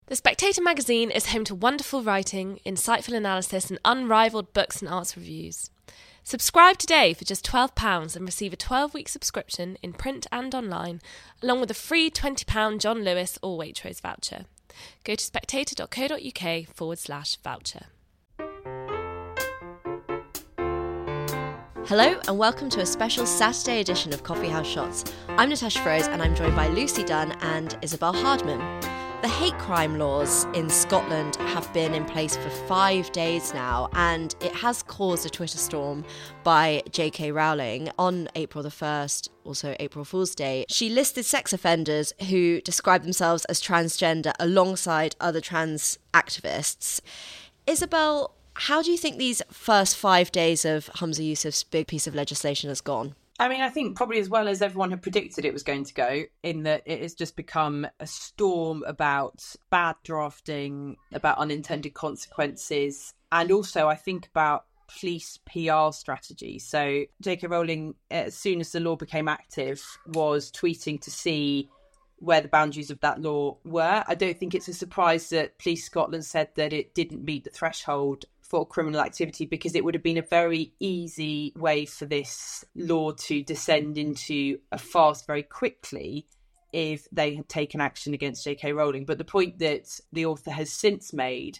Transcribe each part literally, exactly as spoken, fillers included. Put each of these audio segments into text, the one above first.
The Spectator magazine is home to wonderful writing, insightful analysis and unrivaled books and arts reviews. Subscribe today for just twelve pounds and receive a twelve-week subscription in print and online, along with a free twenty pounds John Lewis or Waitrose voucher. Go to spectator.co.uk forward slash voucher. Hello and welcome to a special Saturday edition of Coffee House Shots. I'm Natasha Froese and I'm joined by Lucy Dunn and Isabel Hardman. The hate crime laws in Scotland have been in place for five days now, and it has caused a Twitter storm by J K Rowling on April the first, also April Fool's Day. She listed sex offenders who describe themselves as transgender alongside other trans activists. Isabel, how do you think these first five days of Humza Yousaf's big piece of legislation has gone? I mean, I think probably as well as everyone had predicted it was going to go, in that it has just become a storm about bad drafting, about unintended consequences, and also I think about police P R strategy. So J K Rowling, as soon as the law became active, was tweeting to see where the boundaries of that law were. I don't think it's a surprise that Police Scotland said that it didn't meet the threshold for criminal activity, because it would have been a very easy way for this law to descend into a farce very quickly if they had taken action against J K Rowling. But the point that the author has since made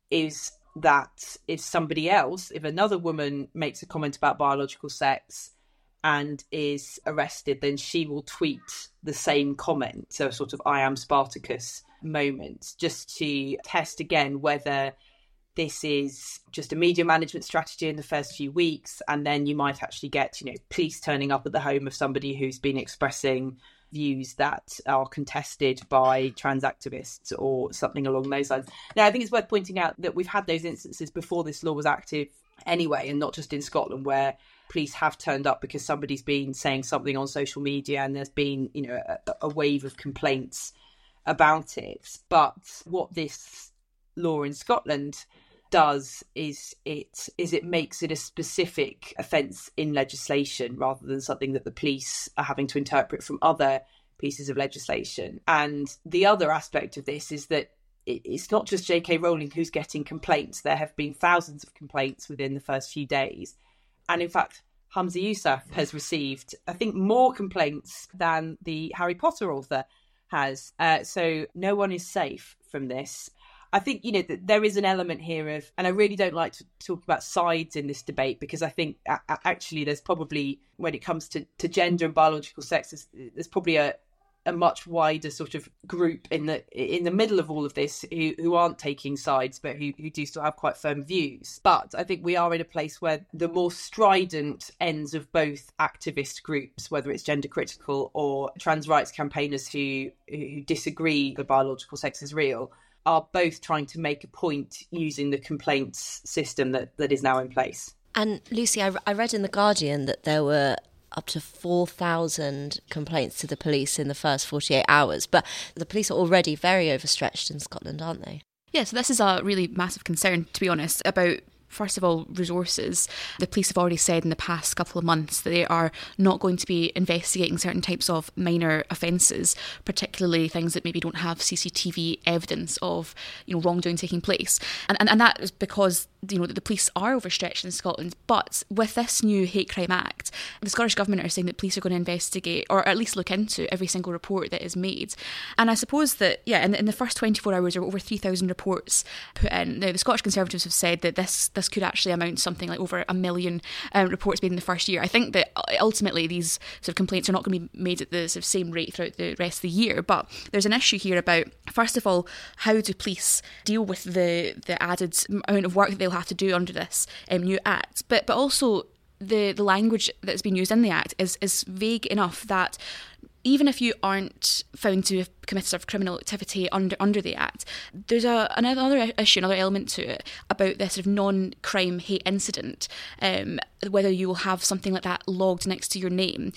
is that if somebody else, if another woman makes a comment about biological sex and is arrested, then she will tweet the same comment. So a sort of I am Spartacus moment, just to test again whether this is just a media management strategy in the first few weeks, and then you might actually get, you know, police turning up at the home of somebody who's been expressing views that are contested by trans activists or something along those lines. Now, I think it's worth pointing out that we've had those instances before this law was active anyway, and not just in Scotland, where police have turned up because somebody's been saying something on social media and there's been, you know, a, a wave of complaints about it. But what this law in Scotland does is it is it makes it a specific offence in legislation rather than something that the police are having to interpret from other pieces of legislation. And the other aspect of this is that it's not just J K Rowling who's getting complaints. There have been thousands of complaints within the first few days. And in fact, Humza Yousaf has received, I think, more complaints than the Harry Potter author has. Uh, so no one is safe from this. I think, you know, that there is an element here of, and I really don't like to talk about sides in this debate, because I think a- actually there's probably, when it comes to, to gender and biological sex, there's, there's probably a, a much wider sort of group in the in the middle of all of this who, who aren't taking sides, but who, who do still have quite firm views. But I think we are in a place where the more strident ends of both activist groups, whether it's gender critical or trans rights campaigners who who disagree that biological sex is real, are both trying to make a point using the complaints system that, that is now in place. And Lucy, I, I read in The Guardian that there were up to four thousand complaints to the police in the first forty-eight hours. But the police are already very overstretched in Scotland, aren't they? Yeah, so this is a really massive concern, to be honest, about, first of all, resources. The police have already said in the past couple of months that they are not going to be investigating certain types of minor offences, particularly things that maybe don't have C C T V evidence of, you know, wrongdoing taking place. And, and, and that is because, you know, the police are overstretched in Scotland. But with this new Hate Crime Act, the Scottish Government are saying that police are going to investigate, or at least look into, every single report that is made. And I suppose that, yeah, in, in the first twenty-four hours, there were over three thousand reports put in. Now, the Scottish Conservatives have said that this this could actually amount to something like over a million um, reports made in the first year. I think that ultimately these sort of complaints are not going to be made at the sort of same rate throughout the rest of the year. But there's an issue here about, first of all, how do police deal with the the added amount of work that they'll have to do under this um, new act, but but also the the language that's been used in the act is is vague enough that even if you aren't found to have committed sort of criminal activity under under the Act, there's a another issue, another element to it about this sort of non-crime hate incident, um, whether you will have something like that logged next to your name.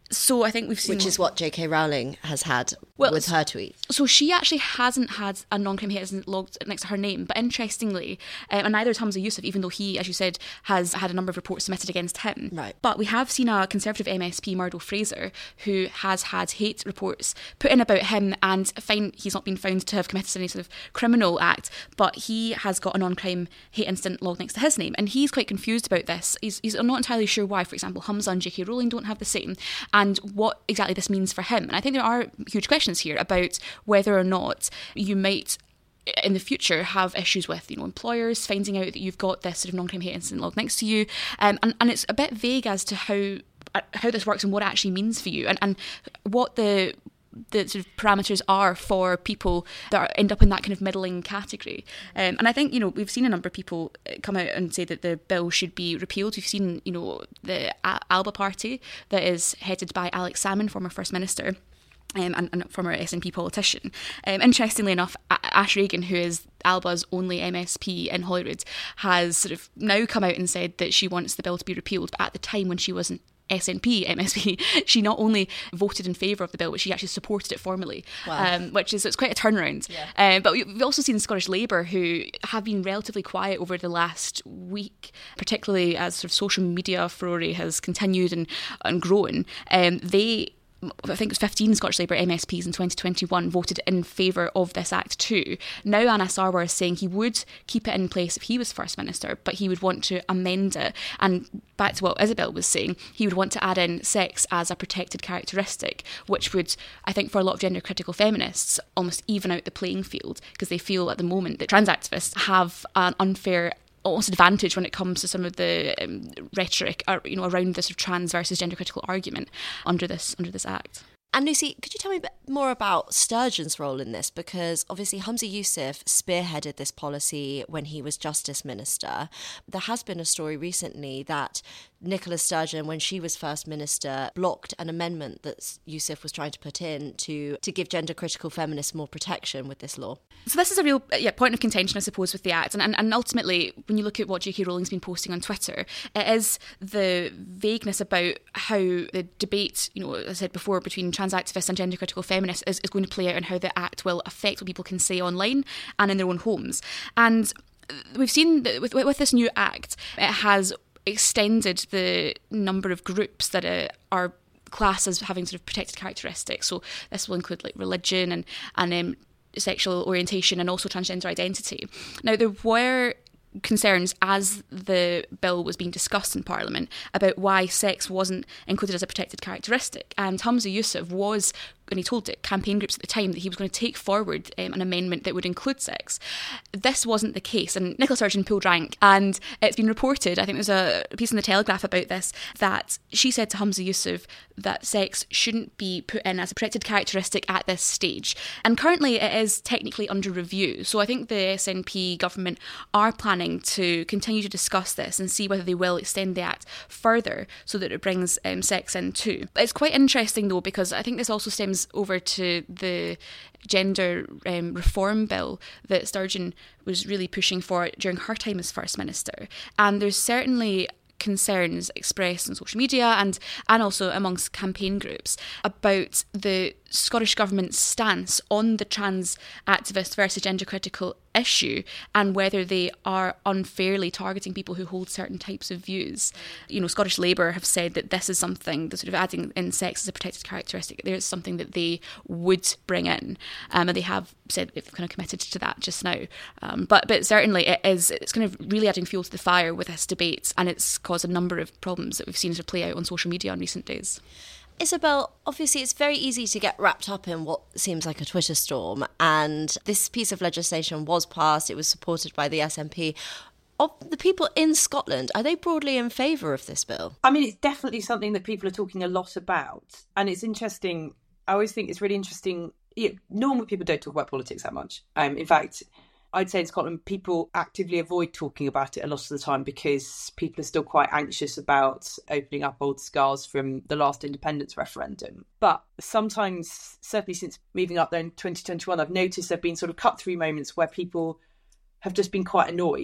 So I think we've seen... Which is what J K Rowling has had well, with her tweet. So she actually hasn't had a non-crime hate incident logged next to her name, but interestingly, um, and neither has Humza Yousaf, even though he, as you said, has had a number of reports submitted against him. Right. But we have seen a Conservative M S P, Murdo Fraser, who has had hate reports put in about him, and fine, he's not been found to have committed any sort of criminal act, but he has got a non-crime hate incident logged next to his name, and he's quite confused about this. He's, he's not entirely sure why, for example, Humza and J K Rowling don't have the same, and what exactly this means for him. And I think there are huge questions here about whether or not you might in the future have issues with, you know, employers finding out that you've got this sort of non-crime hate incident logged next to you, um, and, and it's a bit vague as to how how this works and what it actually means for you, and, and what the the sort of parameters are for people that are, end up in that kind of middling category. Um, and I think, you know, we've seen a number of people come out and say that the bill should be repealed. We've seen, you know, the Alba Party that is headed by Alex Salmond, former First Minister, Um, and, and former S N P politician. Um, interestingly enough, Ash Regan, who is Alba's only M S P in Holyrood, has sort of now come out and said that she wants the bill to be repealed, but at the time when she wasn't S N P M S P, she not only voted in favour of the bill, but she actually supported it formally. Wow. um, which is it's quite a turnaround. Yeah. Um, but we've also seen Scottish Labour, who have been relatively quiet over the last week, particularly as sort of social media furore has continued and, and grown. Um, they I think it was fifteen Scottish Labour M S Ps in twenty twenty-one voted in favour of this Act too. Now Anas Sarwar is saying he would keep it in place if he was First Minister, but he would want to amend it. And back to what Isabel was saying, he would want to add in sex as a protected characteristic, which would, I think, for a lot of gender critical feminists, almost even out the playing field, because they feel at the moment that trans activists have an unfair almost advantage when it comes to some of the um, rhetoric, uh, you know, around this sort of trans versus gender critical argument under this under this act. And Lucy, could you tell me a bit more about Sturgeon's role in this? Because obviously Humza Yousaf spearheaded this policy when he was Justice Minister. There has been a story recently that Nicola Sturgeon, when she was First Minister, blocked an amendment that Yousaf was trying to put in to, to give gender-critical feminists more protection with this law. So this is a real yeah, point of contention, I suppose, with the Act. And, and, and ultimately, when you look at what J K Rowling's been posting on Twitter, it is the vagueness about how the debate, you know, as I said before, between trans activists and gender critical feminists is, is going to play out, and how the Act will affect what people can say online and in their own homes. And we've seen that with, with this new Act, it has extended the number of groups that uh, are classed as having sort of protected characteristics. So this will include like religion and, and um, sexual orientation and also transgender identity. Now, there were concerns as the bill was being discussed in Parliament about why sex wasn't included as a protected characteristic, and Humza Yousaf was, and he told it, campaign groups at the time, that he was going to take forward um, an amendment that would include sex. This wasn't the case, and Nicola Sturgeon pulled rank, and it's been reported, I think there's a piece in the Telegraph about this, that she said to Humza Yousaf that sex shouldn't be put in as a protected characteristic at this stage. And currently it is technically under review, so I think the S N P government are planning to continue to discuss this and see whether they will extend the Act further so that it brings um, sex in too. But it's quite interesting though, because I think this also stems over to the gender um, reform bill that Sturgeon was really pushing for during her time as First Minister. And there's certainly concerns expressed on social media and, and also amongst campaign groups about the Scottish Government's stance on the trans activist versus gender critical issue, and whether they are unfairly targeting people who hold certain types of views. You know, Scottish Labour have said that this is something, that sort of adding in sex as a protected characteristic, there's something that they would bring in, um, and they have said they've kind of committed to that just now. Um, but but certainly it is, it's kind of really adding fuel to the fire with this debate, and it's caused a number of problems that we've seen sort of play out on social media in recent days. Isabel, obviously it's very easy to get wrapped up in what seems like a Twitter storm, and this piece of legislation was passed, it was supported by the S N P. Of the people in Scotland, are they broadly in favour of this bill? I mean, it's definitely something that people are talking a lot about, and it's interesting. I always think it's really interesting. You know, normally people don't talk about politics that much. Um, in fact, I'd say in Scotland, people actively avoid talking about it a lot of the time because people are still quite anxious about opening up old scars from the last independence referendum. But sometimes, certainly since moving up there in twenty twenty-one, I've noticed there have been sort of cut-through moments where people have just been quite annoyed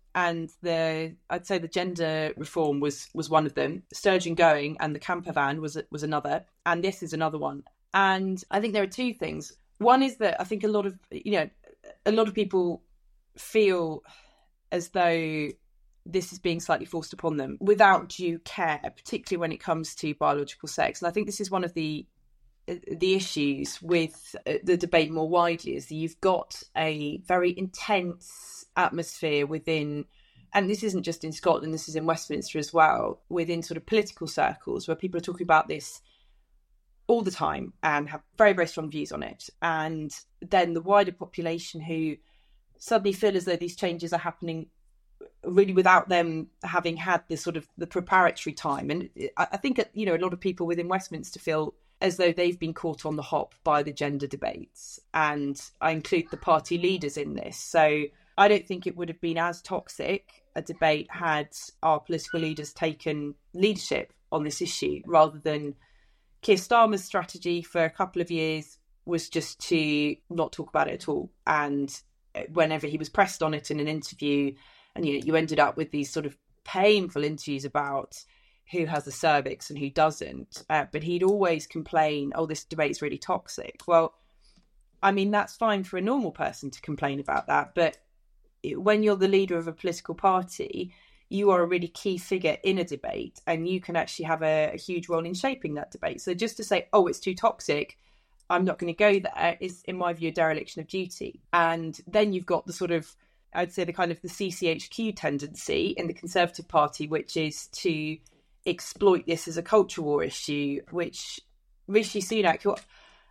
And the I'd say the gender reform was was one of them. Sturgeon going and the camper van was was another. And this is another one. And I think there are two things. One is that I think a lot of, you know, a lot of people feel as though this is being slightly forced upon them without due care, particularly when it comes to biological sex. And I think this is one of the the issues with the debate more widely, is that you've got a very intense atmosphere within, and this isn't just in Scotland, this is in Westminster as well, within sort of political circles where people are talking about this all the time and have very, very strong views on it. And then the wider population who suddenly feel as though these changes are happening really without them having had this sort of the preparatory time. And I think, you know, a lot of people within Westminster feel as though they've been caught on the hop by the gender debates. And I include the party leaders in this. So I don't think it would have been as toxic a debate had our political leaders taken leadership on this issue, rather than Keir Starmer's strategy for a couple of years was just to not talk about it at all. And whenever he was pressed on it in an interview, and you know, you ended up with these sort of painful interviews about who has the cervix and who doesn't. Uh, but he'd always complain, oh, this debate's really toxic. Well, I mean, that's fine for a normal person to complain about that. But when you're the leader of a political party, you are a really key figure in a debate, and you can actually have a, a huge role in shaping that debate. So just to say, oh, it's too toxic, I'm not going to go there, is, in my view, a dereliction of duty. And then you've got the sort of, I'd say the kind of the C C H Q tendency in the Conservative Party, which is to exploit this as a culture war issue, which Rishi Sunak, who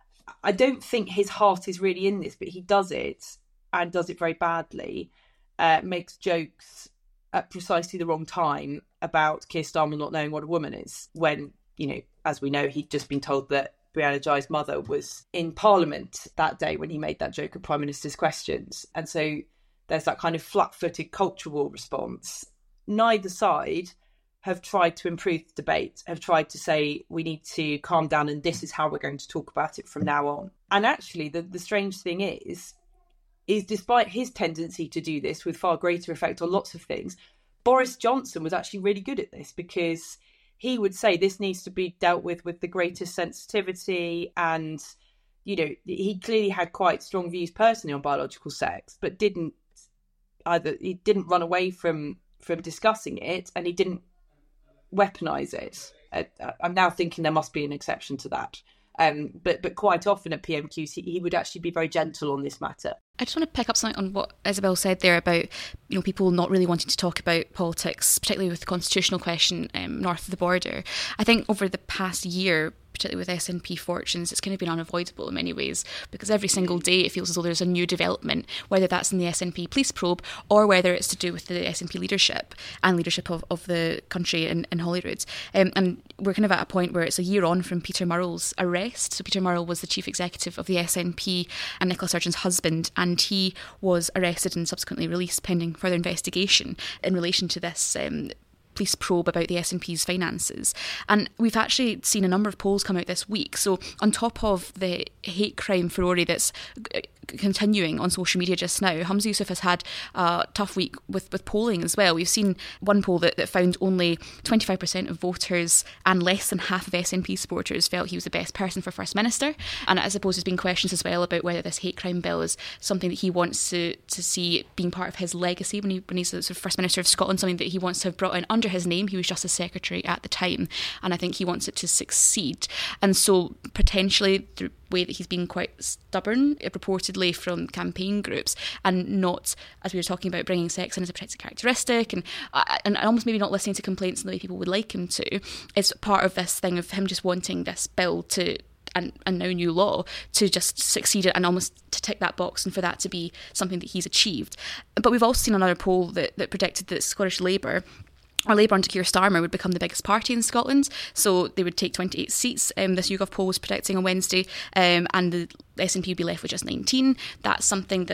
I don't think his heart is really in this, but he does it and does it very badly, uh, makes jokes at precisely the wrong time about Keir Starmer not knowing what a woman is, when, you know, as we know, he'd just been told that Brianna Ghey's mother was in Parliament that day when he made that joke at Prime Minister's Questions. And so there's that kind of flat-footed culture war response. Neither side have tried to improve the debate, have tried to say we need to calm down and this is how we're going to talk about it from now on. And actually, the, the strange thing is, is despite his tendency to do this with far greater effect on lots of things, Boris Johnson was actually really good at this, because he would say this needs to be dealt with with the greatest sensitivity. And, you know, he clearly had quite strong views personally on biological sex, but didn't either, he didn't run away from, from discussing it, and he didn't weaponize it. Uh, I'm now thinking there must be an exception to that. Um, but but quite often at P M Qs, he, he would actually be very gentle on this matter. I just want to pick up something on what Isabel said there about, you know, people not really wanting to talk about politics, particularly with the constitutional question um, north of the border. I think over the past year, particularly with S N P fortunes, it's kind of been unavoidable in many ways, because every single day it feels as though there's a new development, whether that's in the S N P police probe or whether it's to do with the S N P leadership and leadership of, of the country in, in Holyrood. Um, and we're kind of at a point where it's a year on from Peter Murrell's arrest. So Peter Murrell was the chief executive of the S N P and Nicola Sturgeon's husband, and he was arrested and subsequently released pending further investigation in relation to this um, police probe about the S N P's finances. And we've actually seen a number of polls come out this week. So on top of the hate crime furore that's continuing on social media just now, Humza Yousaf has had a tough week with, with polling as well. We've seen one poll that, that found only twenty-five percent of voters and less than half of S N P supporters felt he was the best person for First Minister. And I suppose there's been questions as well about whether this hate crime bill is something that he wants to, to see being part of his legacy when, he, when he's the sort of First Minister of Scotland, something that he wants to have brought in under his name. He was Justice Secretary at the time, and I think he wants it to succeed. And so potentially the way that he's been quite stubborn, reportedly from campaign groups, and not, as we were talking about, bringing sex in as a protected characteristic, and and almost maybe not listening to complaints in the way people would like him to, is part of this thing of him just wanting this bill to, and, and now new law, to just succeed and almost to tick that box and for that to be something that he's achieved. But we've also seen another poll that, that predicted that Scottish Labour, or Labour under Keir Starmer, would become the biggest party in Scotland. So they would take twenty-eight seats. Um, this YouGov poll was predicting on Wednesday, um, and the S N P would be left with just nineteen. That's something that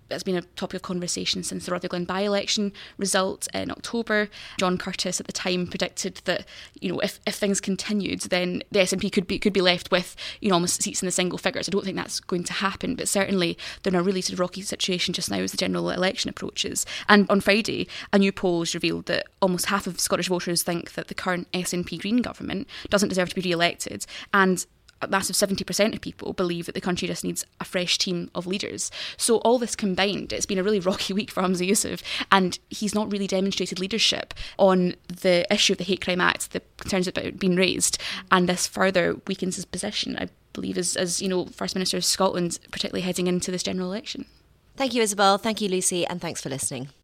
That's been a topic of conversation since the Rutherglen by-election result in October. John Curtis at the time predicted that, you know, if, if things continued, then the S N P could be could be left with, you know, almost seats in the single figures. I don't think that's going to happen, but certainly they're in a really sort of rocky situation just now as the general election approaches. And on Friday, a new poll has revealed that almost half of Scottish voters think that the current S N P Green government doesn't deserve to be re-elected, and a massive seventy percent of people believe that the country just needs a fresh team of leaders. So all this combined, it's been a really rocky week for Humza Yousaf, and he's not really demonstrated leadership on the issue of the Hate Crime Act, the concerns about it being raised, and this further weakens his position, I believe, as, as you know, First Minister of Scotland, particularly heading into this general election. Thank you, Isabel. Thank you, Lucy, and thanks for listening.